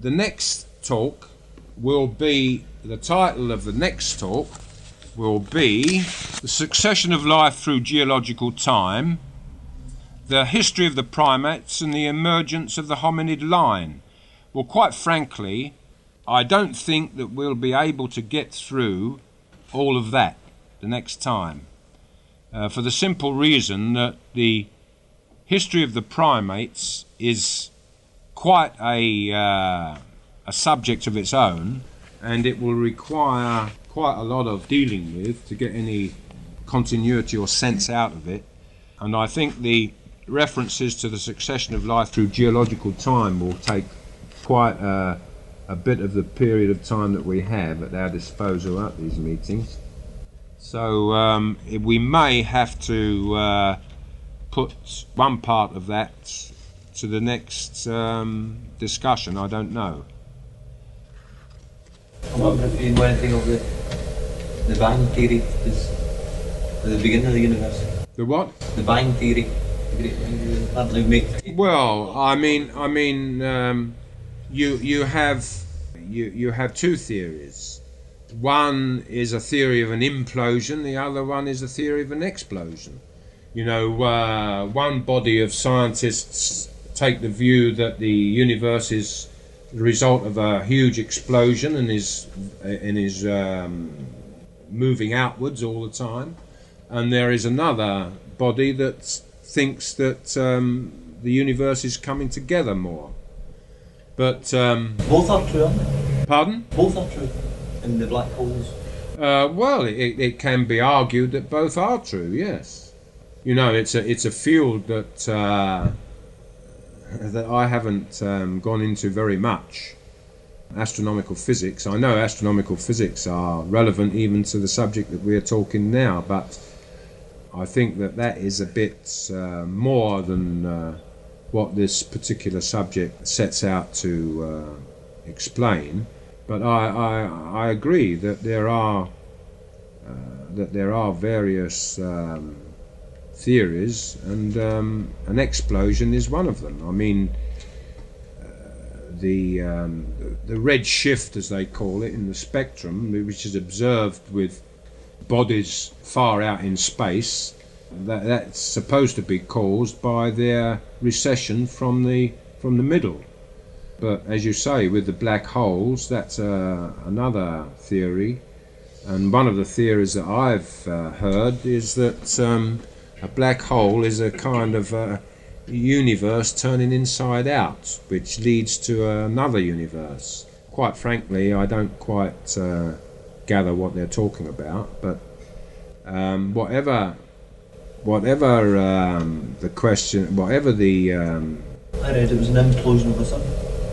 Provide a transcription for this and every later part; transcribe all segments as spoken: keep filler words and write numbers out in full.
the next talk will be, the title of the next talk will be The Succession of Life Through Geological Time, the History of the Primates and the Emergence of the Hominid Line. Well, quite frankly, I don't think that we'll be able to get through all of that the next time, uh, for the simple reason that the history of the primates is quite a, uh, a subject of its own, and it will require quite a lot of dealing with to get any continuity or sense out of it. And I think the references to the succession of life through geological time will take quite a, a bit of the period of time that we have at our disposal at these meetings. So um, we may have to uh, put one part of that to the next um, discussion. I don't know. I wonder if you know anything of the, the Bang Theory, is the beginning of the universe. The what? The Bang Theory. The Great Bang Theory. That blew me. Well, I mean, I mean, um, you you have you you have two theories. One is a theory of an implosion. The other one is a theory of an explosion. You know, uh, one body of scientists take the view that the universe is the result of a huge explosion and is and is um, moving outwards all the time, and there is another body that thinks that um, the universe is coming together more. But um, both are true, aren't they? Pardon? Both are true in the black holes. Uh, well, it, it can be argued that both are true. Yes, you know, it's a it's a field that. Uh, that I haven't um, gone into very much, astronomical physics. I know astronomical physics are relevant even to the subject that we're talking now, but I think that that is a bit uh, more than uh, what this particular subject sets out to uh, explain. But I, I, I agree that there are uh, that there are various um, theories, and um, an explosion is one of them. I mean, uh, the, um, the the red shift, as they call it, in the spectrum, which is observed with bodies far out in space, that, that's supposed to be caused by their recession from the from the middle. But as you say, with the black holes, that's uh, another theory. And one of the theories that I've uh, heard is that um, a black hole is a kind of uh, universe turning inside out, which leads to another universe. Quite frankly, I don't quite uh, gather what they're talking about, but um, whatever, whatever um, the question, whatever the... Um, I read it was an implosion of the sun.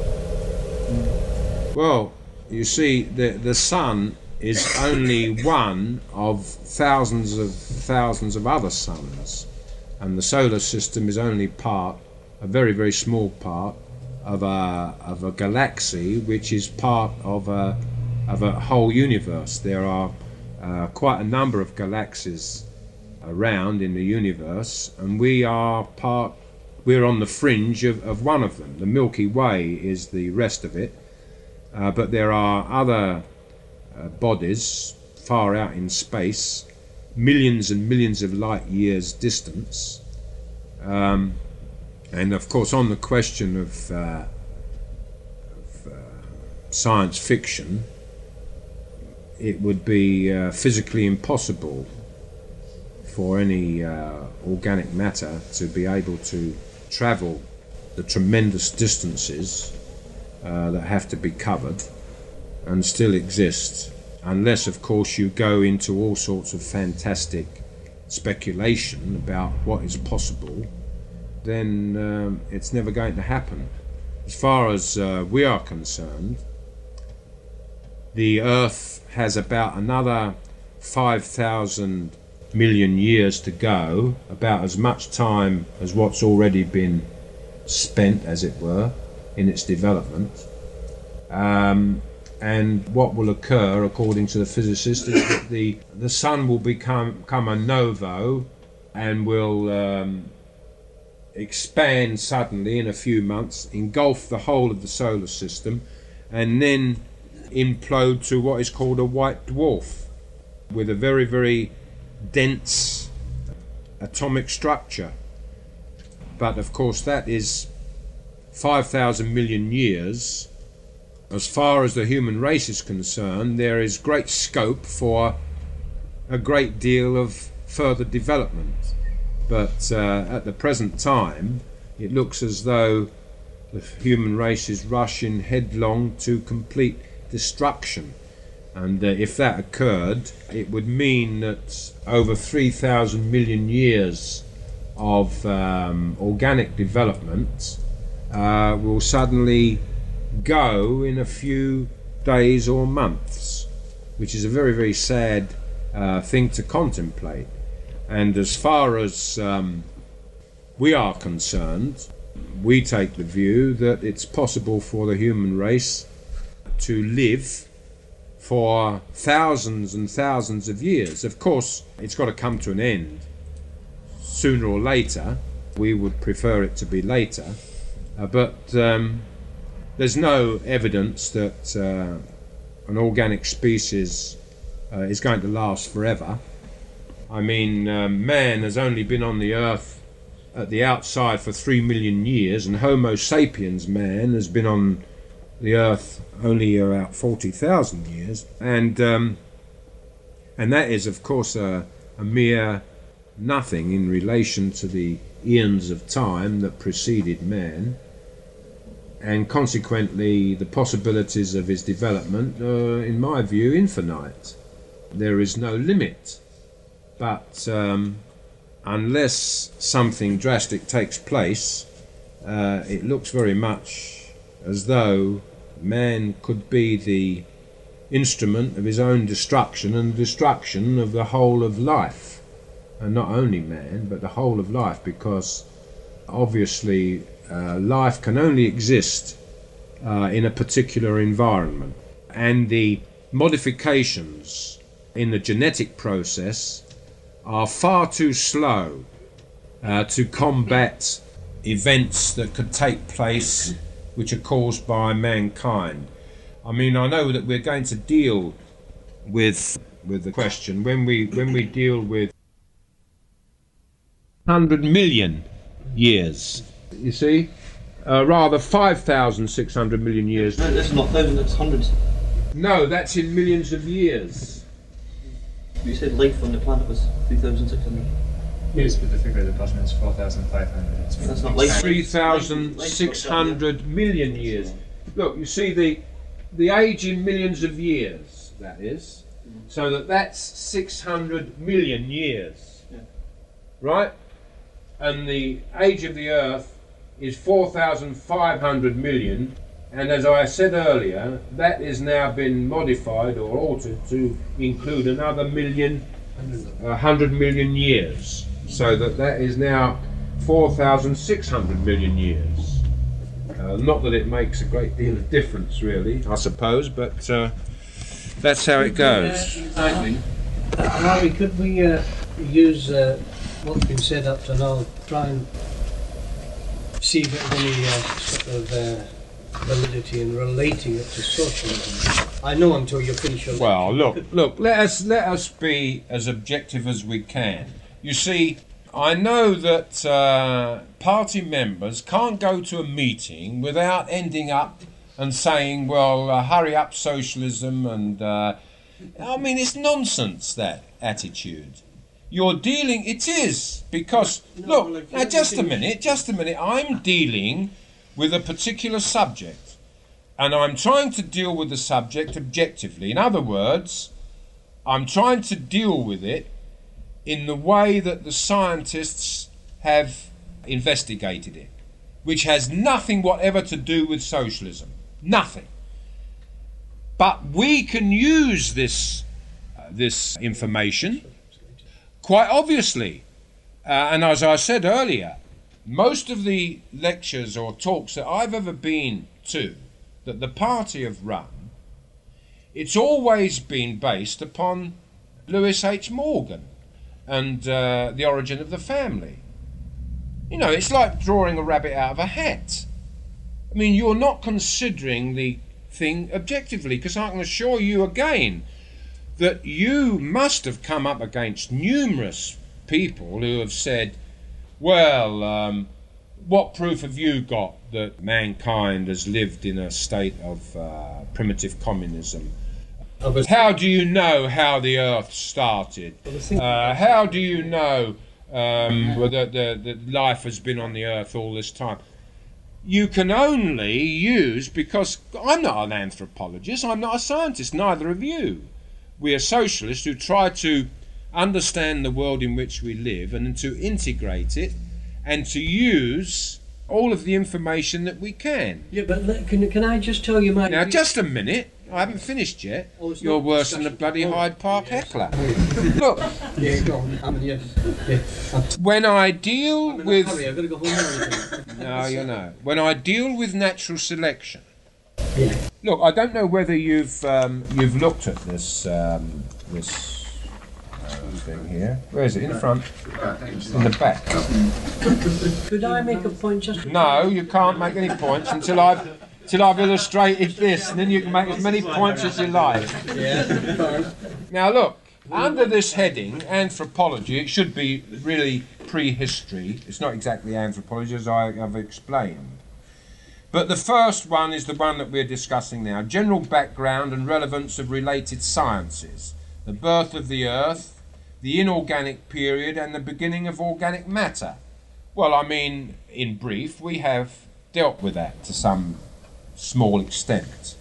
Mm. Well, you see, the, the sun is only one of thousands of thousands of other suns, and the solar system is only part, a very very small part of a of a galaxy, which is part of a of a whole universe. There are uh, quite a number of galaxies around in the universe, and we are part. We're on the fringe of, of one of them. The Milky Way is the rest of it, uh, but there are other Uh, bodies far out in space, millions and millions of light years distance, um, and of course on the question of, uh, of uh, science fiction, it would be uh, physically impossible for any uh, organic matter to be able to travel the tremendous distances uh, that have to be covered and still exist, unless of course you go into all sorts of fantastic speculation about what is possible. Then um, it's never going to happen. As far as uh, we are concerned, the Earth has about another five thousand million years to go, about as much time as what's already been spent, as it were, in its development. Um, And what will occur, according to the physicists, is that the the sun will become, become a novo and will um, expand suddenly in a few months, engulf the whole of the solar system, and then implode to what is called a white dwarf with a very, very dense atomic structure. But of course that is five thousand million years. As far as the human race is concerned, there is great scope for a great deal of further development. But uh, at the present time, it looks as though the human race is rushing headlong to complete destruction. And uh, if that occurred, it would mean that over three thousand million years of um, organic development uh, will suddenly go in a few days or months, which is a very, very sad uh, thing to contemplate. And as far as um, we are concerned, we take the view that it's possible for the human race to live for thousands and thousands of years. Of course, it's got to come to an end sooner or later. We would prefer it to be later, uh, but um, there's no evidence that uh, an organic species uh, is going to last forever. I mean, um, man has only been on the earth at the outside for three million years, and Homo sapiens man has been on the earth only about forty thousand years, and um, and that is of course a, a mere nothing in relation to the eons of time that preceded man, and consequently the possibilities of his development are, in my view, infinite. There is no limit. But um, unless something drastic takes place, uh, it looks very much as though man could be the instrument of his own destruction and destruction of the whole of life. And not only man, but the whole of life, because obviously uh, life can only exist uh, in a particular environment. And the modifications in the genetic process are far too slow uh, to combat events that could take place which are caused by mankind. I mean, I know that we're going to deal with with the question when we when we deal with one hundred million years, you see, uh, rather five thousand six hundred million years. No, that's not thousands, that's hundreds. No, that's in millions of years. You said life on the planet was three thousand six hundred. Yes, but the figure at the bottom is four thousand five hundred. That's not life. three thousand six hundred million years. Look, you see the the age in millions of years, that is. So that that's six hundred million years. Yeah. Right? And the age of the Earth is four thousand five hundred million. And as I said earlier, that has now been modified or altered to include another million, a hundred million years. So that that is now four thousand six hundred million years. Uh, not that it makes a great deal of difference, really, I suppose, but uh, that's how it goes. Uh, Harry, could we uh, use uh, what's been said up to now, try and see if there's any uh, sort of uh, validity in relating it to socialism? I know until you finish your Well, look, look. Let us let us be as objective as we can. You see, I know that uh, party members can't go to a meeting without ending up and saying, "Well, uh, hurry up, socialism," and uh, I mean, it's nonsense, that attitude. You're dealing. It is because look. Now, just a minute. Just a minute. I'm dealing with a particular subject, and I'm trying to deal with the subject objectively. In other words, I'm trying to deal with it in the way that the scientists have investigated it, which has nothing whatever to do with socialism. Nothing. But we can use this uh, this information quite obviously. Uh, and as I said earlier, most of the lectures or talks that I've ever been to that the party have run, it's always been based upon Lewis H. Morgan and uh, the origin of the family. You know, it's like drawing a rabbit out of a hat. I mean, you're not considering the thing objectively, because I can assure you again that you must have come up against numerous people who have said, well, um, what proof have you got that mankind has lived in a state of uh, primitive communism? How do you know how the earth started? Uh, how do you know um, that, that, that life has been on the earth all this time? You can only use, because I'm not an anthropologist, I'm not a scientist, neither of you. We are socialists who try to understand the world in which we live and to integrate it and to use all of the information that we can. Yeah, but let- can, can I just tell you my... Now, just a minute. I haven't finished yet. Oh, it's You're not worse than the discussion. bloody Oh, Hyde Park yes. heckler. Look, Yeah, go on. I mean, yes. Yeah. I'm, when I deal I'm in a with... hurry. I've got to go home now. No, you know. When I deal with natural selection... Yeah. Look, I don't know whether you've um, you've looked at this um, this uh, thing here. Where is it? In front? In the back. Could I make a point just... No, you can't make any points until I've till I've illustrated this, and then you can make as many points as you like. Yeah, fine. Now look, under this heading, anthropology, it should be really prehistory. It's not exactly anthropology, as I have explained. But the first one is the one that we're discussing now. General background and relevance of related sciences. The birth of the earth, the inorganic period, and the beginning of organic matter. Well, I mean, in brief, we have dealt with that to some small extent.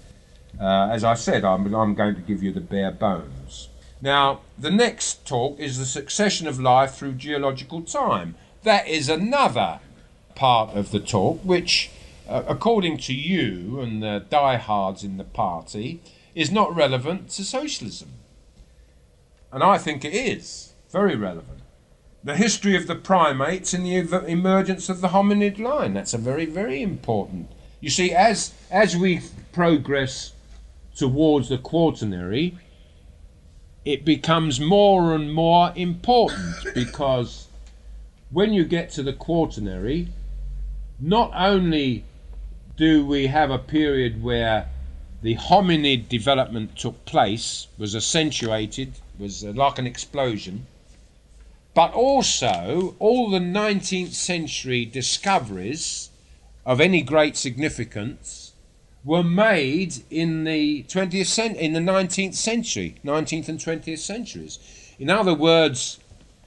Uh, as I said, I'm, I'm going to give you the bare bones. Now, the next talk is the succession of life through geological time. That is another part of the talk which, uh, according to you and the diehards in the party, is not relevant to socialism. And I think it is very relevant. The history of the primates and the ev- emergence of the hominid line. That's a very, very important. You see, as as we progress towards the quaternary, it becomes more and more important, because when you get to the quaternary, not only do we have a period where the hominid development took place, was accentuated, was uh, like an explosion, but also all the nineteenth century discoveries of any great significance were made in the twentieth cent- in the nineteenth century, nineteenth and twentieth centuries. In other words,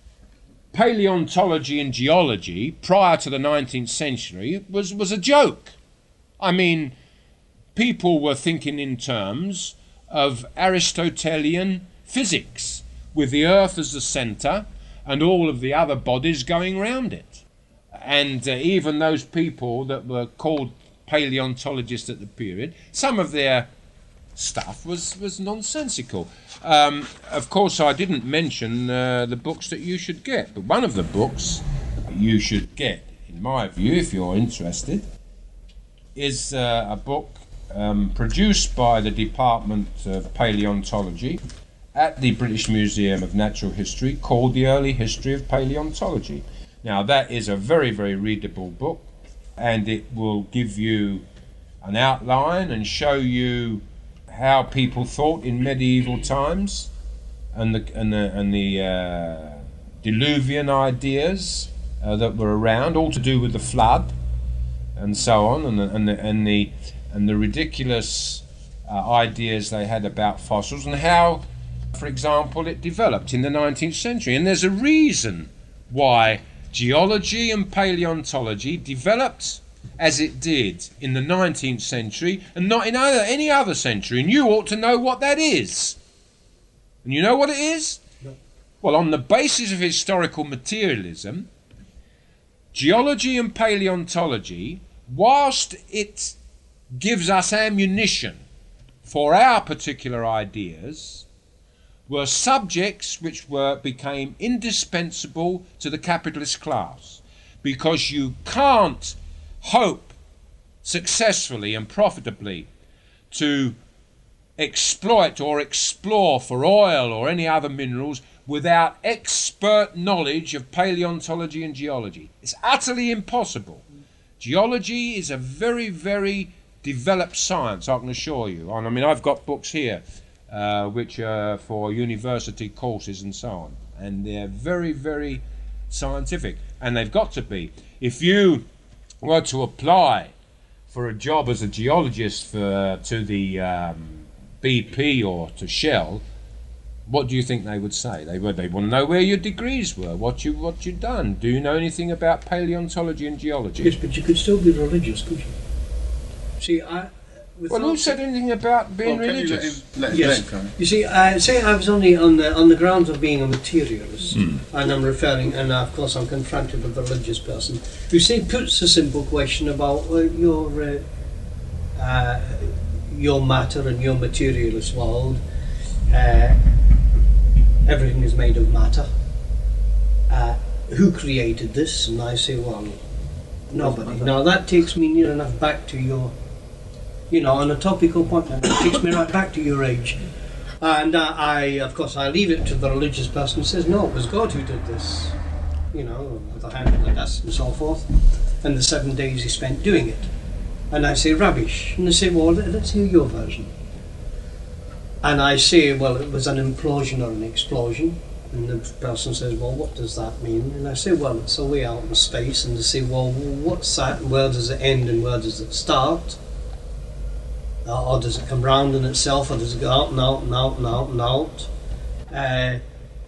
paleontology and geology prior to the nineteenth century was, was a joke. I mean, people were thinking in terms of Aristotelian physics, with the Earth as the centre and all of the other bodies going round it. And uh, even those people that were called paleontologists at the period, some of their stuff was, was nonsensical. Um, of course, I didn't mention uh, the books that you should get, but one of the books you should get, in my view, if you're interested, is uh, a book um, produced by the Department of Paleontology at the British Museum of Natural History, called The Early History of Paleontology. Now, that is a very, very readable book, and it will give you an outline and show you how people thought in medieval times, and the and the, and the uh, Diluvian ideas uh, that were around, all to do with the flood, and so on, and the and the and the, and the ridiculous uh, ideas they had about fossils, and how, for example, it developed in the nineteenth century. And there's a reason why geology and paleontology developed as it did in the nineteenth century and not in other, any other century. And you ought to know what that is. And you know what it is? No. Well, on the basis of historical materialism, geology and paleontology, whilst it gives us ammunition for our particular ideas, were subjects which were became indispensable to the capitalist class, because you can't hope successfully and profitably to exploit or explore for oil or any other minerals without expert knowledge of paleontology and geology. It's utterly impossible. Geology is a very, very developed science, I can assure you. And I mean, I've got books here uh, which are for university courses and so on, and they're very, very scientific, and they've got to be. If you were to apply for a job as a geologist for to the um, B P or to Shell, what do you think they would say? They would they want to know where your degrees were, what you what you'd done. Do you know anything about paleontology and geology? Yes, but you could still be religious, could you? See, I. Well, who said anything about being Well, can you let religious? him- let him Yes. let him come? You see, uh, say I was only on the on the grounds of being a materialist, Hmm. and I'm referring, and of course I'm confronted with a religious person who say puts a simple question about uh, your uh, uh, your matter and your materialist world. Uh, everything is made of matter. Uh, who created this? And I say, well, nobody. Now that takes me near enough back to your. You know, on a topical point, and it takes me right back to your age. And uh, I, of course, I leave it to the religious person who says, no, it was God who did this. You know, with the hand and the dust and so forth. And the seven days he spent doing it. And I say, rubbish. And they say, well, let's hear your version. And I say, well, it was an implosion or an explosion. And the person says, well, what does that mean? And I say, well, it's a way out in space. And they say, well, what's that? And where does it end and where does it start? Or does it come round in itself, or does it go out and out and out and out and out? Uh,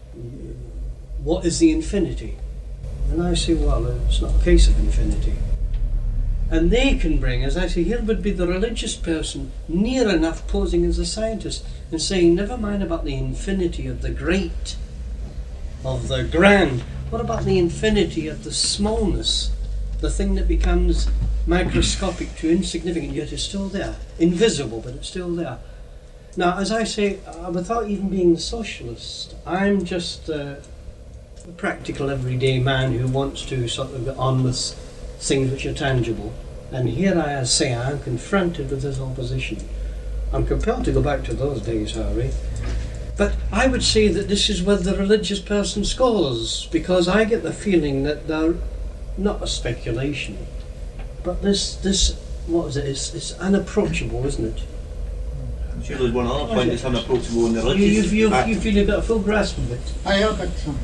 what is the infinity? And I say, well, it's not a case of infinity. And they can bring, as I say, here would be the religious person near enough posing as a scientist and saying, never mind about the infinity of the great, of the grand. What about the infinity of the smallness, the thing that becomes microscopic to insignificant, yet is still there, invisible, but it's still there. Now, as I say, uh, without even being a socialist, I'm just uh, a practical, everyday man who wants to sort of get on with things which are tangible. And here I say, I am confronted with this opposition. I'm compelled to go back to those days, Harry. But I would say that this is where the religious person scores, because I get the feeling that they're not a speculation. But this, this, what is it? It's, it's unapproachable, isn't it? I'm sure there's one other point that's unapproachable in the You, you, religious. you, fact. you feel you've got a full grasp of it. Hey, I've got something.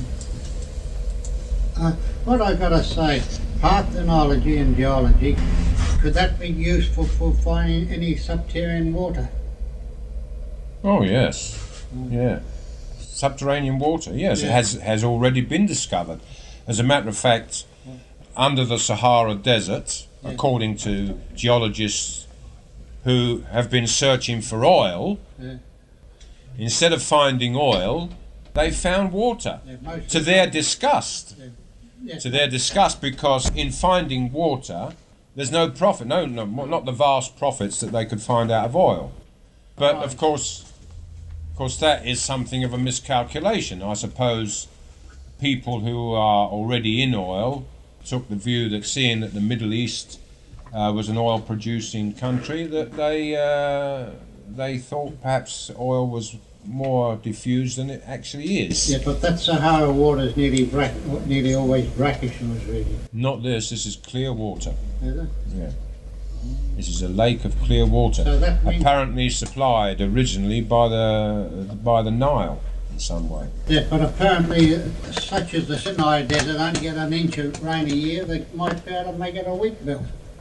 Uh, what I got to say, parthenology and geology, could that be useful for finding any subterranean water? Oh yes, yeah. Subterranean water, yes, it Yeah. has has already been discovered. As a matter of fact, under the Sahara Desert, Yeah. according to geologists who have been searching for oil, Yeah. instead of finding oil, they found water. Yeah, most To of their them- disgust. yeah. To their disgust, because in finding water, there's no profit, no, no, not the vast profits that they could find out of oil. But of Right. course, of course, that is something of a miscalculation. I suppose people who are already in oil took the view that, seeing that the Middle East uh, was an oil-producing country, that they uh, they thought perhaps oil was more diffused than it actually is. Yeah, but that Sahara water is nearly, brack, nearly always brackish, I was reading. Not this. This is clear water. Is it? Yeah. This is a lake of clear water, So that means- apparently supplied originally by the by the Nile in some way. Yeah, but apparently, uh, such as the Sinai Desert only get an inch of rain a year, they might be able to make it a wheat belt.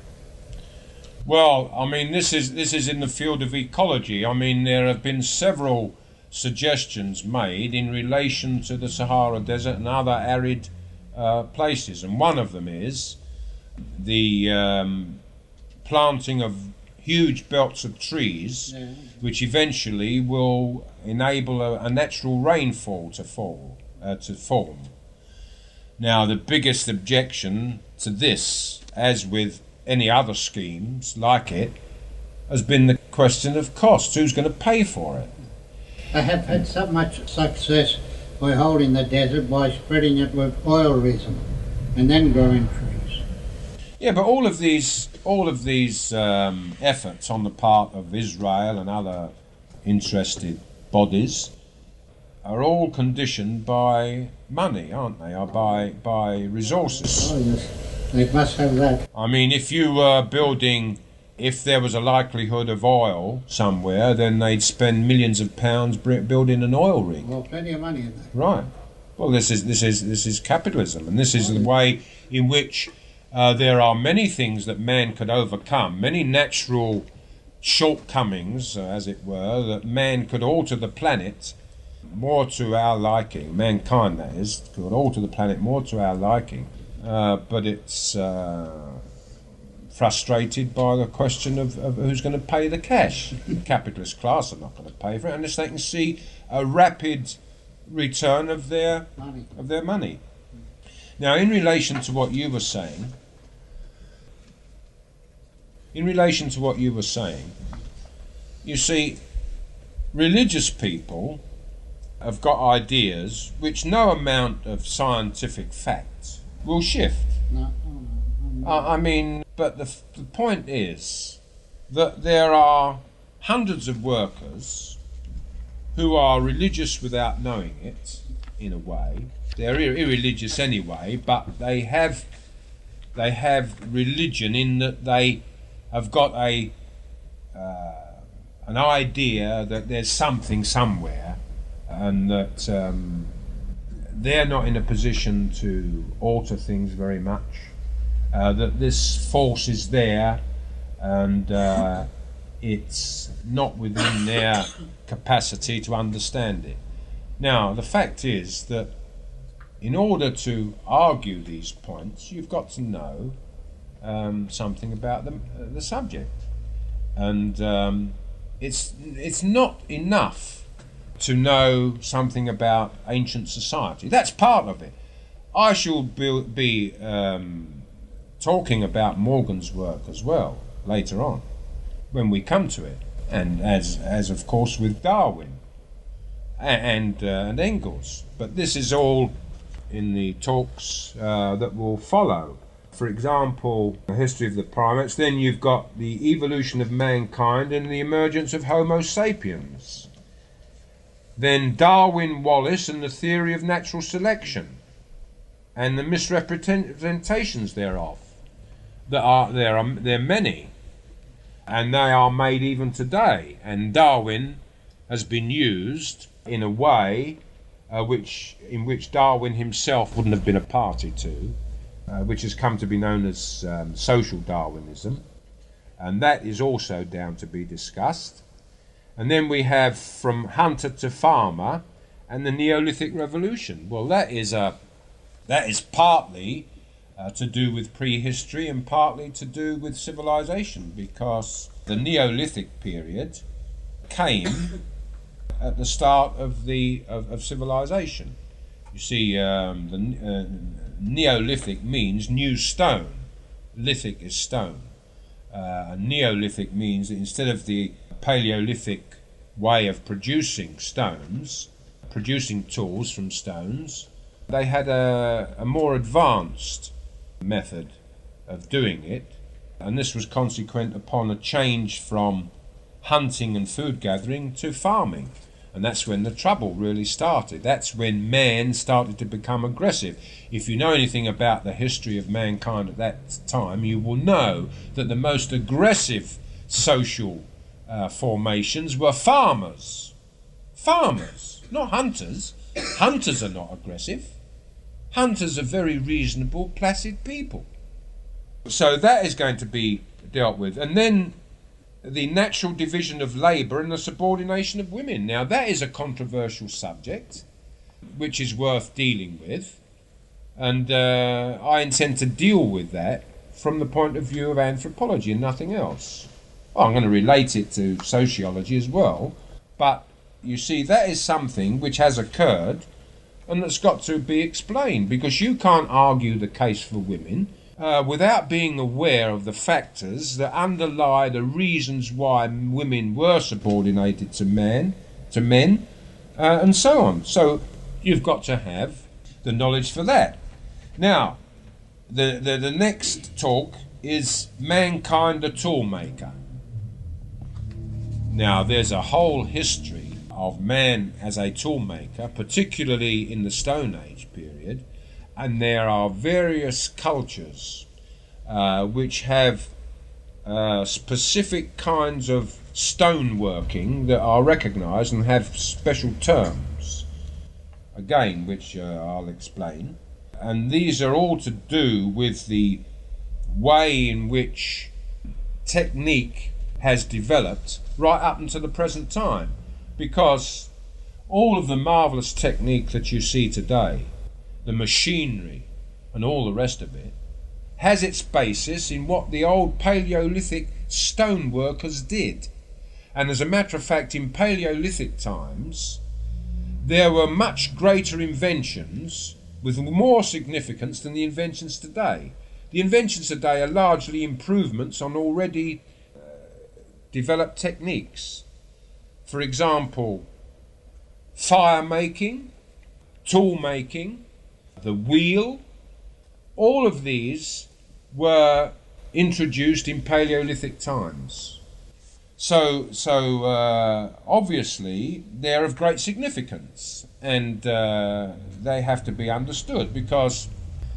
Well, I mean, this is this is in the field of ecology. I mean, there have been several suggestions made in relation to the Sahara Desert and other arid uh, places, and one of them is the um, planting of huge belts of trees, Yeah. which eventually will enable a, a natural rainfall to fall uh, to form. Now, the biggest objection to this, as with any other schemes like it, has been the question of cost. Who's going to pay for it? They have had so much success by holding the desert by spreading it with oil resin and then growing trees. Yeah, but all of these, all of these um, efforts on the part of Israel and other interested bodies are all conditioned by money, aren't they? Or by by resources. Oh yes, they must have that. I mean, if you were building if there was a likelihood of oil somewhere, then they'd spend millions of pounds br- building an oil rig. Well, plenty of money in that. Right. Well, this is this is this is capitalism, and this is the way in which uh, there are many things that man could overcome, many natural shortcomings, uh, as it were, that man could alter the planet more to our liking. Mankind, that is, could alter the planet more to our liking, uh, but it's uh, frustrated by the question of, of who's going to pay the cash. The capitalist class are not going to pay for it unless they can see a rapid return of their Money. of their money. Now, in relation to what you were saying, in relation to what you were saying, you see, religious people have got ideas which no amount of scientific fact will shift. No, no, no, no. I I mean, but the, the point is that there are hundreds of workers who are religious without knowing it, in a way. They're ir- irreligious anyway, but they have they have religion in that they have got a uh, an idea that there's something somewhere, and that um, they're not in a position to alter things very much. Uh, that this force is there, and uh, it's not within their capacity to understand it. Now, the fact is that in order to argue these points, you've got to know um, something about the, uh, the subject. And um, it's, it's not enough to know something about ancient society. That's part of it. I shall be, be um, talking about Morgan's work as well later on, when we come to it, and as as of course with Darwin and uh, and Engels. But this is all in the talks uh, that will follow. For example, the history of the primates. Then you've got the evolution of mankind and the emergence of Homo sapiens. Then Darwin, Wallace, and the theory of natural selection, and the misrepresentations thereof. That are there are there are many. And they are made even today. And Darwin has been used in a way uh, which, in which Darwin himself wouldn't have been a party to, uh, which has come to be known as um, social Darwinism. And that is also down to be discussed. And then we have from hunter to farmer and the Neolithic Revolution. Well, that is a that is partly Uh, to do with prehistory and partly to do with civilization, because the Neolithic period came at the start of the of, of civilization. You see, um, the uh, Neolithic means new stone. Lithic is stone. Uh, Neolithic means that instead of the Paleolithic way of producing stones, producing tools from stones, they had a, a more advanced method of doing it, and this was consequent upon a change from hunting and food gathering to farming, and that's when the trouble really started. That's when man started to become aggressive. If you know anything about the history of mankind at that time, you will know that the most aggressive social uh, formations were farmers. Farmers, not hunters. Hunters are not aggressive. Hunters are very reasonable, placid people. So that is going to be dealt with. And then the natural division of labour and the subordination of women. Now, that is a controversial subject, which is worth dealing with. And uh, I intend to deal with that from the point of view of anthropology and nothing else. Well, I'm going to relate it to sociology as well. But, you see, that is something which has occurred and that's got to be explained, because you can't argue the case for women uh, without being aware of the factors that underlie the reasons why women were subordinated to men, to men, uh, and so on. So you've got to have the knowledge for that. Now, the, the, the next talk is mankind a toolmaker. Now, there's a whole history of man as a toolmaker, particularly in the Stone Age period, and there are various cultures uh, which have uh, specific kinds of stoneworking that are recognised and have special terms, again, which uh, I'll explain. And these are all to do with the way in which technique has developed right up until the present time, because all of the marvellous technique that you see today, the machinery and all the rest of it, has its basis in what the old Paleolithic stoneworkers did. And as a matter of fact, in Paleolithic times, there were much greater inventions with more significance than the inventions today. The inventions today are largely improvements on already uh, developed techniques. For example, fire making, tool making, the wheel, all of these were introduced in Paleolithic times. So, so uh, obviously they're of great significance, and uh, they have to be understood, because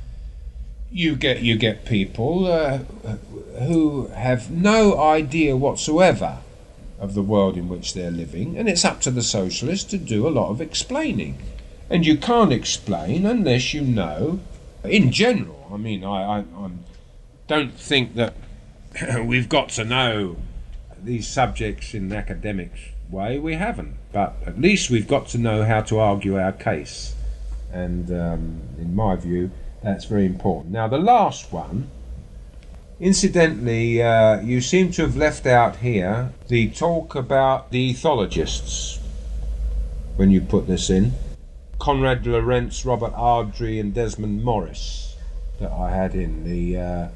you get you get people uh, who have no idea whatsoever of the world in which they're living, and it's up to the socialists to do a lot of explaining. And you can't explain unless you know, in general. I mean, I, I, I don't think that we've got to know these subjects in an academic way. We haven't, but at least we've got to know how to argue our case, and um, in my view, that's very important. Now, the last one, incidentally, uh, you seem to have left out here the talk about the ethologists when you put this in. Konrad Lorenz, Robert Ardrey and Desmond Morris that I had in the uh,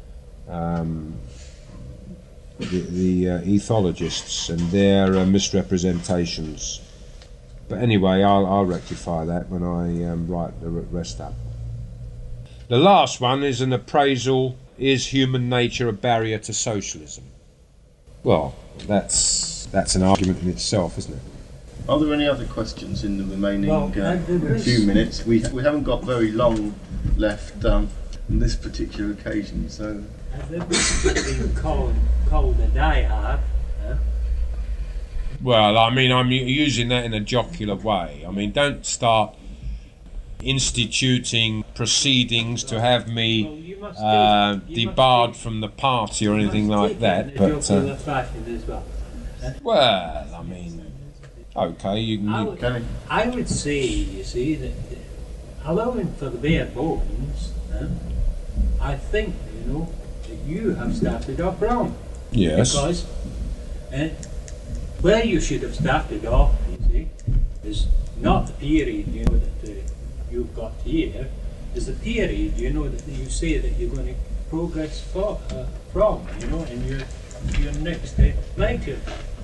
um, the, the uh, ethologists and their uh, misrepresentations. But anyway, I'll, I'll rectify that when I um, write the rest up. The last one is an appraisal: is human nature a barrier to socialism? Well, that's that's an argument in itself, isn't it? Are there any other questions in the remaining Well, uh, few minutes? We we haven't got very long left um, on this particular occasion, so. Has been called, called a diehard? Huh? Well, I mean, I'm u- using that in a jocular way. I mean, don't start instituting proceedings to have Well, me you must uh, take- you must debarred take- from the party or you anything must like take that. it in a But jocular uh, fashion as well. well, I mean, okay, you can. I You, would, Can I would say, you see, that uh, allowing for the bare bones, huh, I think, you know, that you have started off wrong. yes. Because uh, where you should have started off, you see, is not the period, you know, that uh, you've got here, is the period, you know, that you say that you're going to progress for, uh, from, you know, in your, your next uh, lecture.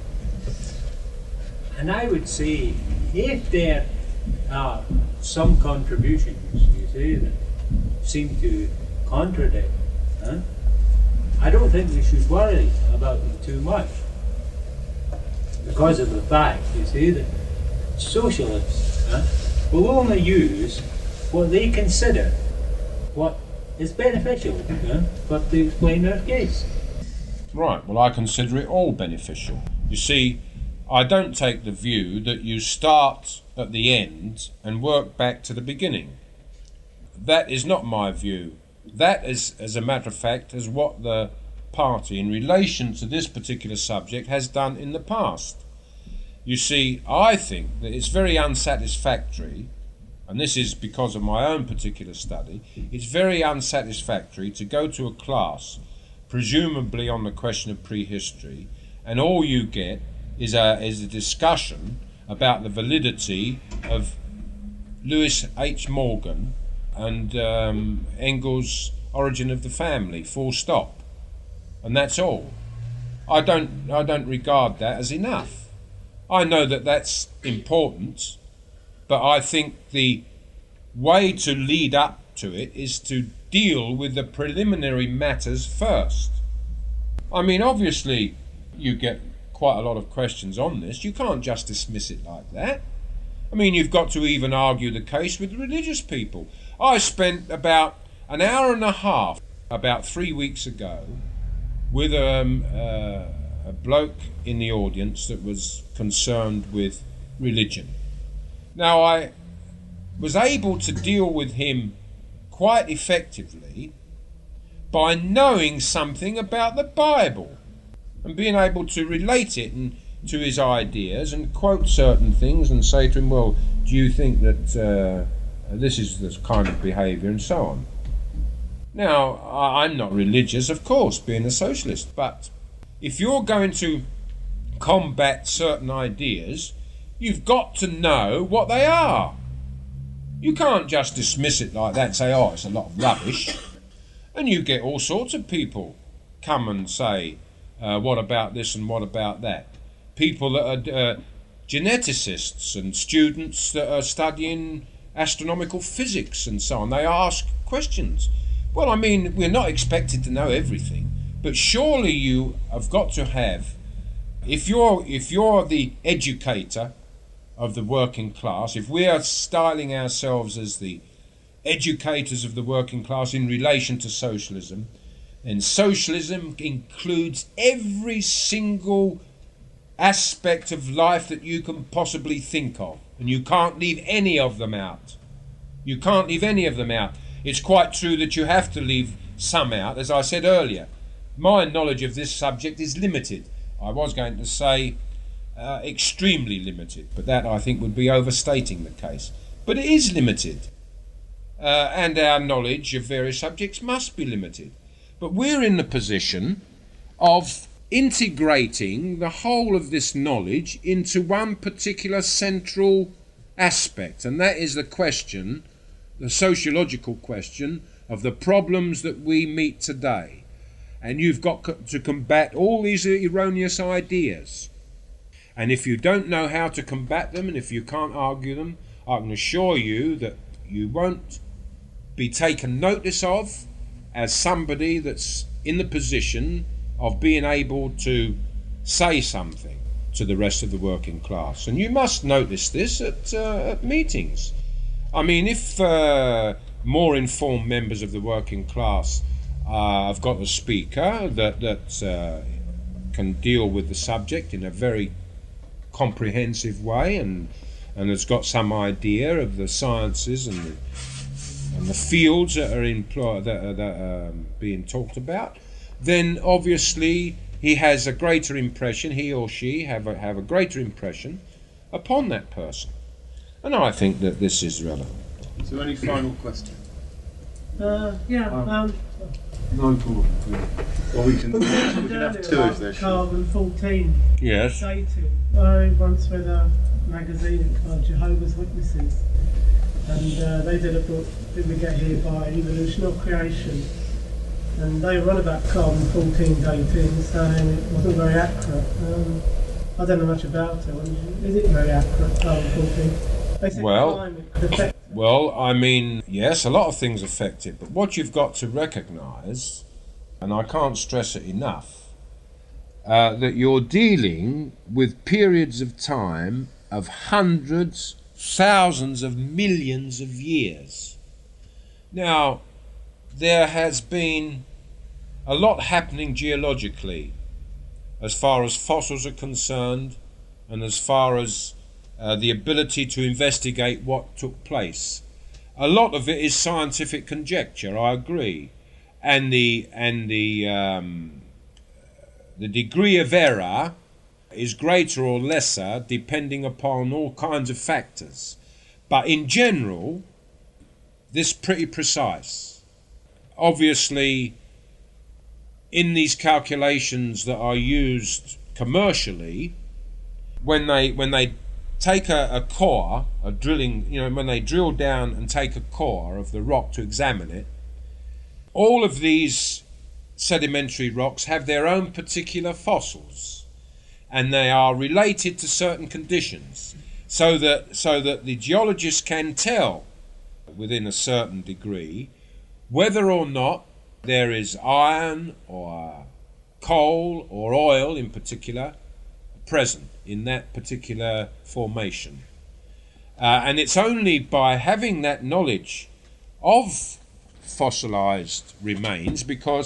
And I would say, if there are some contributions, you see, that seem to contradict, huh, I don't think we should worry about them too much. Because of the fact, you see, that socialists huh, will only use what they consider what is beneficial huh, but to explain their case. Right, well, I consider it all beneficial. You see, I don't take the view that you start at the end and work back to the beginning. That is not my view. That is, as a matter of fact, is what the party, in relation to this particular subject, has done in the past. You see, I think that it's very unsatisfactory, and this is because of my own particular study, it's very unsatisfactory to go to a class, presumably on the question of prehistory, and all you get is a, is a discussion about the validity of Lewis H. Morgan and um, Engels' Origin of the Family, full stop. And that's all. I don't, I don't regard that as enough. I know that that's important, but I think the way to lead up to it is to deal with the preliminary matters first. I mean, obviously, you get quite a lot of questions on this. You can't just dismiss it like that. I mean, you've got to even argue the case with religious people. I spent about an hour and a half, about three weeks ago, with um, uh, a bloke in the audience that was concerned with religion. Now, I was able to deal with him quite effectively by knowing something about the Bible and being able to relate it and, to his ideas and quote certain things and say to him, well, do you think that uh, this is this kind of behaviour and so on. Now, I, I'm not religious, of course, being a socialist, but if you're going to combat certain ideas, you've got to know what they are. You can't just dismiss it like that and say, oh, it's a lot of rubbish. And you get all sorts of people come and say, uh, what about this and what about that? People that are uh, geneticists and students that are studying astronomical physics and so on. They ask questions. Well, I mean, we're not expected to know everything, but surely you have got to have, if you're if you're the educator of the working class, if we are styling ourselves as the educators of the working class in relation to socialism, then socialism includes every single aspect of life that you can possibly think of, and you can't leave any of them out. You can't leave any of them out. It's quite true that you have to leave some out. As I said earlier, my knowledge of this subject is limited. I was going to say uh, extremely limited, but that I think would be overstating the case. But it is limited, uh, and our knowledge of various subjects must be limited. But we're in the position of integrating the whole of this knowledge into one particular central aspect, and that is the question, the sociological question of the problems that we meet today. And you've got to combat all these erroneous ideas. And if you don't know how to combat them, and if you can't argue them, I can assure you that you won't be taken notice of as somebody that's in the position of being able to say something to the rest of the working class. And you must notice this at, uh, at meetings. I mean, if uh, more informed members of the working class uh, have got a speaker that, that uh, can deal with the subject in a very comprehensive way and, and has got some idea of the sciences and the, and the fields that are, employ- that are, that are um, being talked about, then obviously he has a greater impression, he or she have a, have a greater impression upon that person. And I think that this is relevant. Is there any final question? Uh, yeah, um, No problem. Well, we can, we can have two if they're short. carbon fourteen Yes. dating. I once read a magazine called Jehovah's Witnesses, and uh, they did a book, Did We Get Here by Evolution or Creation? And they run about carbon fourteen dating, saying it wasn't very accurate. Um, I don't know much about it. Is it very accurate, carbon fourteen? They said Well, climate could affect it. Well, I mean, yes, a lot of things affect it, but what you've got to recognise, and I can't stress it enough, uh, that you're dealing with periods of time of hundreds, thousands of millions of years. Now, there has been a lot happening geologically as far as fossils are concerned and as far as uh, the ability to investigate what took place. A lot of it is scientific conjecture, I agree, and the and the um, the degree of error is greater or lesser depending upon all kinds of factors. But in general, this is pretty precise. Obviously, in these calculations that are used commercially, when they when they take a, a core, a drilling, you know, when they drill down and take a core of the rock to examine it, all of these sedimentary rocks have their own particular fossils, and they are related to certain conditions, so that so that the geologist can tell within a certain degree whether or not there is iron or coal or oil in particular present in that particular formation. Uh, and it's only by having that knowledge of fossilized remains, because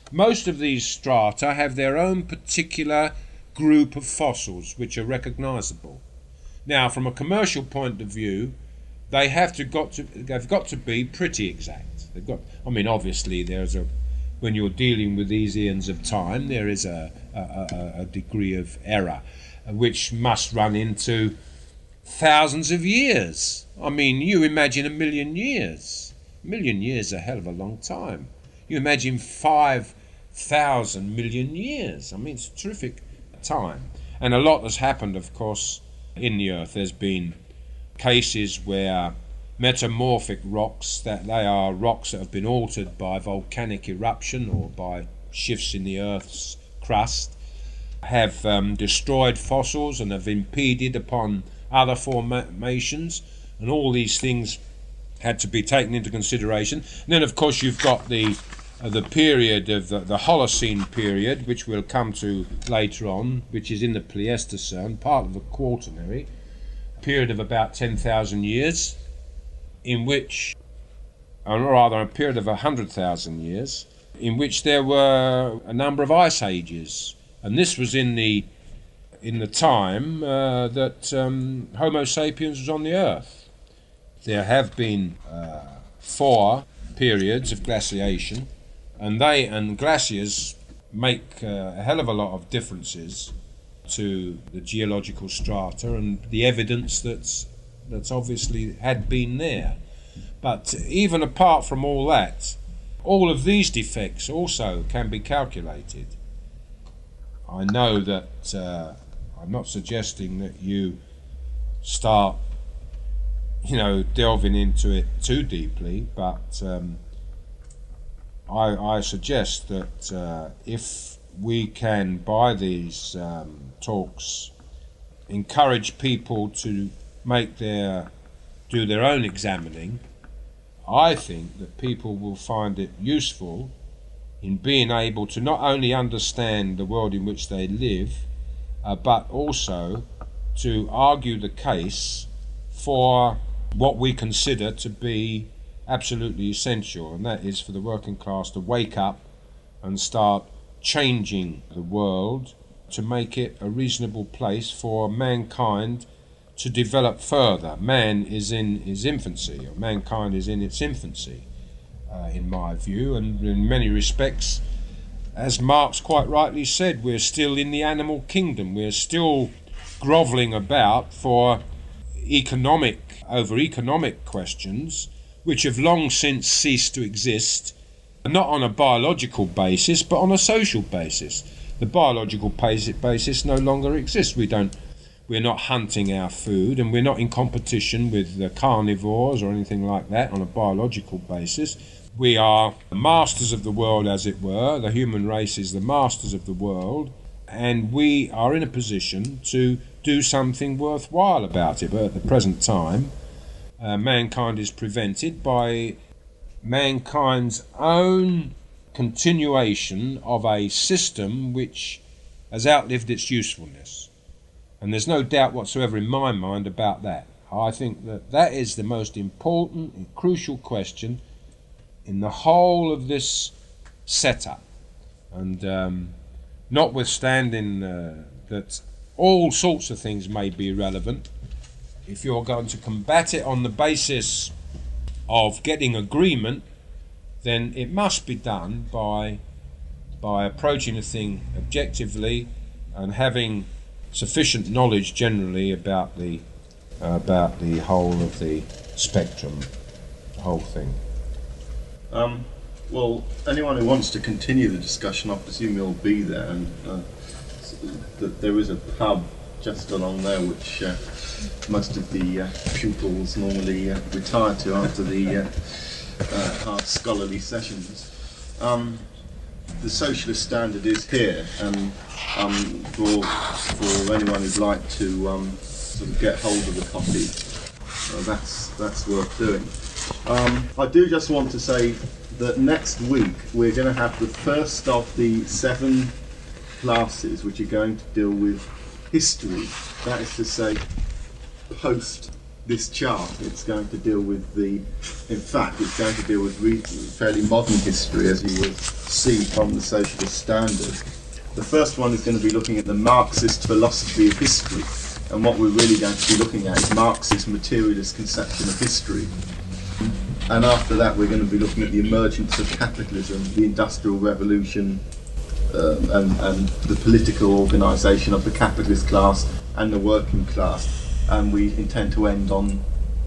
most of these strata have their own particular group of fossils which are recognisable. Now, from a commercial point of view, they have to got to they've got to be pretty exact. They've got. I mean, obviously, there's a when you're dealing with these eons of time, there is a a, a, a degree of error, which must run into thousands of years. I mean, you imagine a million years. A million years is a hell of a long time. You imagine five thousand million years. I mean, it's a terrific time. And a lot has happened, of course, in the Earth. There's been cases where metamorphic rocks, that they are rocks that have been altered by volcanic eruption or by shifts in the Earth's crust, have um, destroyed fossils and have impeded upon other formations, and all these things had to be taken into consideration. And then, of course, you've got the uh, the period of the, the Holocene period, which we'll come to later on, which is in the Pleistocene, part of the Quaternary, period of about ten thousand years, in which, or rather a period of one hundred thousand years, in which there were a number of ice ages. And this was in the in the time uh, that um, Homo sapiens was on the Earth. There have been uh, four periods of glaciation, and they and glaciers make uh, a hell of a lot of differences to the geological strata and the evidence that's that's obviously had been there. But even apart from all that, all of these defects also can be calculated. I know that uh, I'm not suggesting that you start, you know, delving into it too deeply, but um, I, I suggest that uh, if we can, by these um, talks, encourage people to make their do their own examining, I think that people will find it useful in being able to not only understand the world in which they live, uh, but also to argue the case for what we consider to be absolutely essential, and that is for the working class to wake up and start changing the world to make it a reasonable place for mankind to develop further. Man is in his infancy, or mankind is in its infancy, uh, in my view, and in many respects, as Marx quite rightly said, we're still in the animal kingdom. We're still grovelling about for economic, over economic questions, which have long since ceased to exist, not on a biological basis, but on a social basis. The biological basis no longer exists. We don't, we're not hunting our food, and we're not in competition with the carnivores or anything like that on a biological basis. We are masters of the world, as it were. The human race is the masters of the world, and we are in a position to do something worthwhile about it. But at the present time, uh, mankind is prevented by mankind's own continuation of a system which has outlived its usefulness. And there's no doubt whatsoever in my mind about that. I think that that is the most important and crucial question in the whole of this setup. And um, notwithstanding uh, that all sorts of things may be relevant, if you're going to combat it on the basis of getting agreement, then it must be done by by approaching the thing objectively and having sufficient knowledge generally about the uh, about the whole of the spectrum, the whole thing. Um, well, anyone who wants to continue the discussion, I presume you'll be there, and uh, that there is a pub just along there which uh, most of the uh, pupils normally uh, retire to after the uh, uh, hard scholarly sessions. Um, the Socialist Standard is here, and um, for, for anyone who'd like to um, sort of get hold of a copy, uh, that's, that's worth doing. Um, I do just want to say that next week we're going to have the first of the seven classes which are going to deal with history, that is to say post this chart. It's going to deal with the, in fact, it's going to deal with re fairly modern history, as you will see from the Socialist Standard. The first one is going to be looking at the Marxist philosophy of history, and what we're really going to be looking at is Marxist materialist conception of history. And after that, we're going to be looking at the emergence of capitalism, the Industrial Revolution, uh, and, and the political organisation of the capitalist class and the working class. And we intend to end on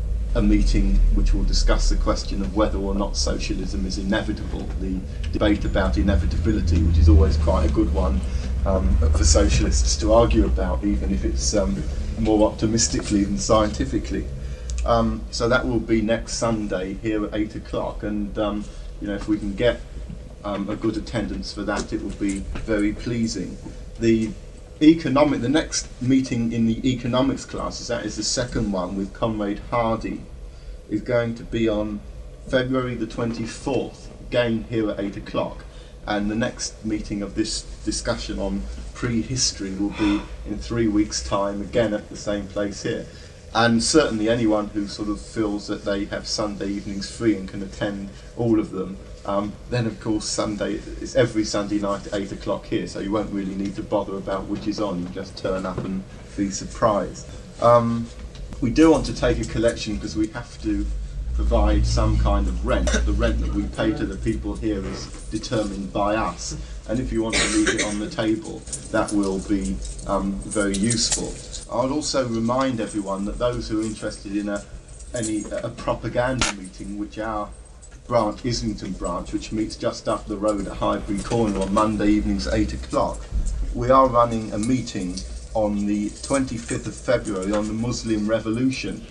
a meeting which will discuss the question of whether or not socialism is inevitable, the debate about inevitability, which is always quite a good one um, for socialists to argue about, even if it's um, more optimistically than scientifically. Um, so that will be next Sunday here at eight o'clock, and um, you know, if we can get um, a good attendance for that, it will be very pleasing. The economic, the next meeting in the economics classes, that is the second one with Comrade Hardy, is going to be on February the twenty-fourth, again here at eight o'clock, and the next meeting of this discussion on prehistory will be in three weeks' time, again at the same place here. And certainly anyone who sort of feels that they have Sunday evenings free and can attend all of them, um, then of course Sunday, it's every Sunday night at eight o'clock here, so you won't really need to bother about which is on, you just turn up and be surprised. Um, we do want to take a collection because we have to provide some kind of rent. The rent that we pay to the people here is determined by us, and if you want to leave it on the table, that will be um, very useful. I'll also remind everyone that those who are interested in a, any a propaganda meeting, which our branch, Islington branch, which meets just up the road at Highbury Corner on Monday evenings at eight o'clock, we are running a meeting on the twenty-fifth of February on the Muslim Revolution,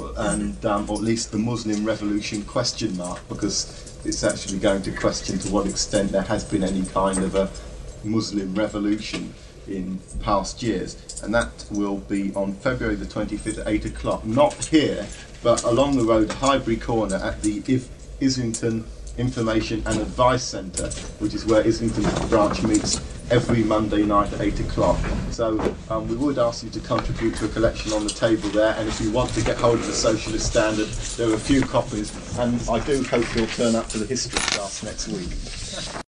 and um, or at least the Muslim Revolution question mark, because it's actually going to question to what extent there has been any kind of a Muslim revolution in past years, and that will be on February the twenty-fifth at eight o'clock, not here, but along the road, Highbury Corner, at the If Islington Information and Advice Centre, which is where Islington branch meets every Monday night at eight o'clock. So um, we would ask you to contribute to a collection on the table there, and if you want to get hold of the Socialist Standard, there are a few copies, and I do hope you'll turn up to the history class next week.